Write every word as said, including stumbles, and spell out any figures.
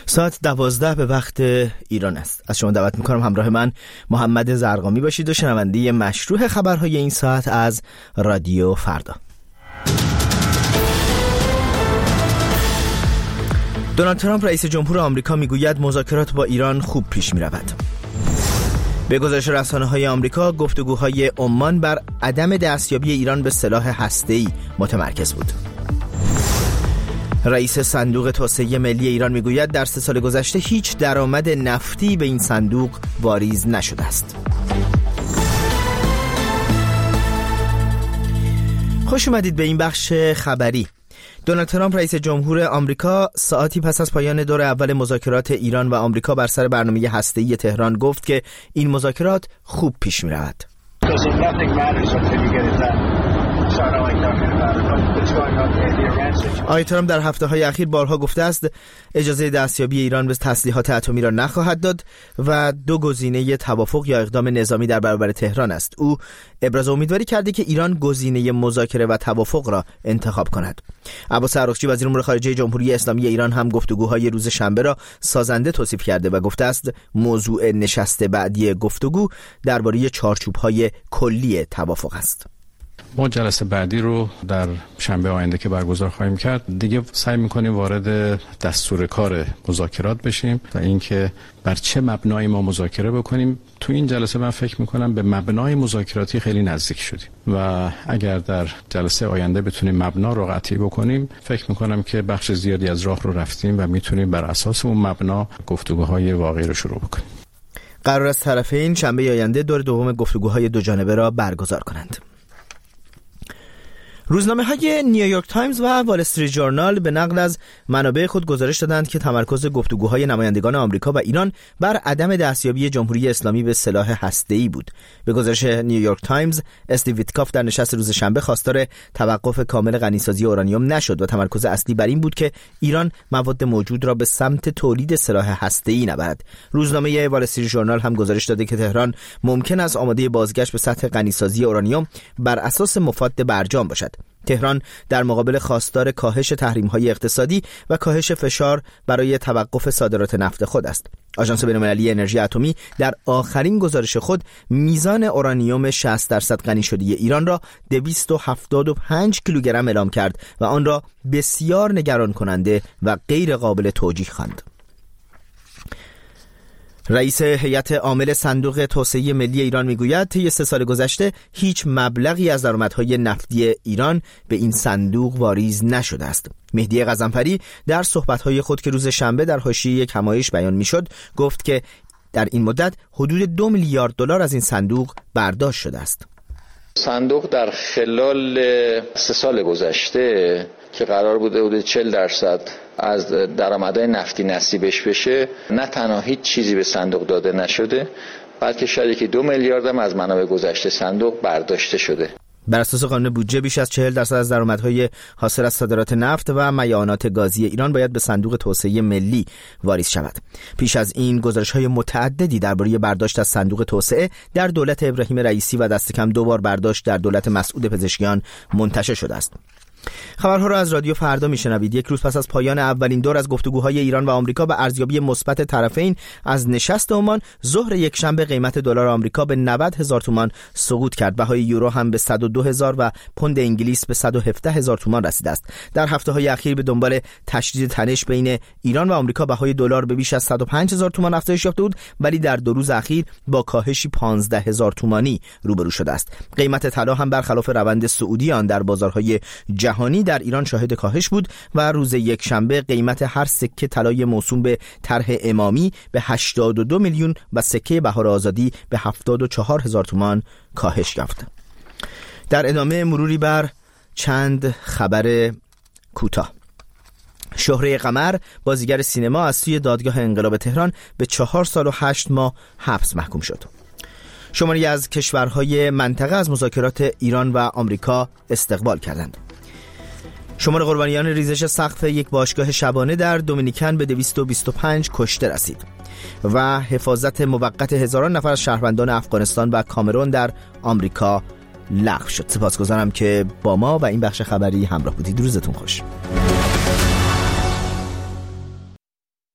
ساعت دوازده به وقت ایران است. از شما دعوت میکنم همراه من محمد زرقامی باشید و شنونده مشروع خبرهای این ساعت از رادیو فردا. دونالد ترامپ رئیس جمهور آمریکا میگوید مذاکرات با ایران خوب پیش میرود. به گزارش رسانه‌های آمریکا، گفتگوهای عمان بر عدم دستیابی ایران به سلاح هسته‌ای متمرکز بود. رئیس صندوق توسعه ملی ایران میگوید در سه سال گذشته هیچ درآمد نفتی به این صندوق واریز نشده است. خوش اومدید به این بخش خبری. دونالد ترامپ رئیس جمهور آمریکا ساعتی پس از پایان دور اول مذاکرات ایران و آمریکا بر سر برنامه هسته‌ای تهران گفت که این مذاکرات خوب پیش می‌رود. آقای ترامپ در هفته‌های اخیر بارها گفته است اجازه دستیابی ایران به تسلیحات اتمی را نخواهد داد و دو گزینه توافق یا اقدام نظامی در برابر تهران است. او ابراز امیدواری کرده که ایران گزینه مذاکره و توافق را انتخاب کند. عباس عراقچی وزیر امور خارجه جمهوری اسلامی ایران هم گفتگوهای روز شنبه را سازنده توصیف کرده و گفته است موضوع نشست بعدی گفتگو درباره چارچوب‌های کلی توافق است. ما جلسه بعدی رو در شنبه آینده که برگزار خواهیم کرد دیگه سعی می‌کنیم وارد دستور کار مذاکرات بشیم و اینکه بر چه مبنایی ما مذاکره بکنیم. تو این جلسه من فکر می‌کنم به مبنای مذاکراتی خیلی نزدیک شدیم و اگر در جلسه آینده بتونیم مبنا رو قطعی بکنیم فکر می‌کنم که بخش زیادی از راه رو رفتیم و می‌تونیم بر اساس اون مبنا گفتگوهای واقعی رو شروع بکنیم. قرار است طرفین شنبه آینده دور دوم گفتگوهای دو جانبه را برگزار کنند. روزنامه‌های نیویورک تایمز و وال استریت ژورنال به نقل از منابع خود گزارش دادند که تمرکز گفتگوهای نمایندگان آمریکا و ایران بر عدم دستیابی جمهوری اسلامی به سلاح هسته‌ای بود. به گزارش نیویورک تایمز، استیو ویتکاف در نشست روز شنبه خواستار توقف کامل غنیسازی اورانیوم نشد و تمرکز اصلی بر این بود که ایران مواد موجود را به سمت تولید سلاح هسته‌ای نبرد. روزنامه وال استریت ژورنال هم گزارش داده که تهران ممکن است آماده بازگشت به سطح غنیسازی اورانیوم بر اساس مفاد برجام باشد. تهران در مقابل خواستار کاهش تحریم‌های اقتصادی و کاهش فشار برای توقف صادرات نفت خود است. آژانس بین‌المللی انرژی اتمی در آخرین گزارش خود میزان اورانیوم شصت درصد غنی شده ایران را دویست و هفتاد و پنج کیلوگرم اعلام کرد و آن را بسیار نگران کننده و غیر قابل توجیه خواند. رئیس هیئت عامل صندوق توسعه ملی ایران میگوید طی سه سال گذشته هیچ مبلغی از درآمدهای نفتی ایران به این صندوق واریز نشده است. مهدی غضنفری در صحبت‌های خود که روز شنبه در حاشیه یک همایش بیان میشد گفت که در این مدت حدود دو میلیارد دلار از این صندوق برداشت شده است. صندوق در خلال سه سال گذشته که قرار بوده حدود چهل درصد از درآمدهای نفتی نصیبش بشه، نه تنها هیچ چیزی به صندوق داده نشده بلکه شاید که دو میلیارد هم از منابع گذشته صندوق برداشته شده. بر اساس قانون بودجه بیش از چهل درصد از درآمدهای حاصل از صادرات نفت و میانات گازی ایران باید به صندوق توسعه ملی واریز شود. پیش از این گزارش‌های متعددی درباره برداشت از صندوق توسعه در دولت ابراهیم رئیسی و دست کم دو بار برداشت در دولت مسعود پزشکیان منتشر شده است. خبرها را از رادیو فردا میشنوید. یک روز پس از پایان اولین دور از گفتگوهای ایران و آمریکا و ارزیابی مثبت طرفین از نشست عمان، ظهر یک شنبه قیمت دلار آمریکا به نود هزار تومان سقوط کرد. بهای یورو هم به صد و دو هزار و پوند انگلیس به صد و هفده هزار تومان رسیده است. در هفته‌های اخیر به دنبال تشدید تنش بین ایران و آمریکا بهای دلار به بیش از صد و پنج هزار تومان افزایش یافته بود، ولی در دو روز اخیر با کاهشی پانزده هزار تومانی روبرو شده است. قیمت طلا هم برخلاف روند صعودی آن در بازارهای جهانی در ایران شاهد کاهش بود و روز یک شنبه قیمت هر سکه طلای موسوم به طرح امامی به هشتاد و دو میلیون و سکه بهار آزادی به هفتاد و چهار هزار تومان کاهش یافت. در ادامه مروری بر چند خبر کوتاه. شهره قمر، بازیگر سینما، از سوی دادگاه انقلاب تهران به چهار سال و هشت ماه حبس محکوم شد. شماری از کشورهای منطقه از مذاکرات ایران و آمریکا استقبال کردند. شمار قربانیان ریزش سقف یک باشگاه شبانه در دومینیکن به دویست و بیست و پنج کشته رسید و حفاظت موقت هزاران نفر از شهروندان افغانستان و کامرون در آمریکا لغو شد. سپاسگزارم که با ما و این بخش خبری همراه بودید. روزتون خوش.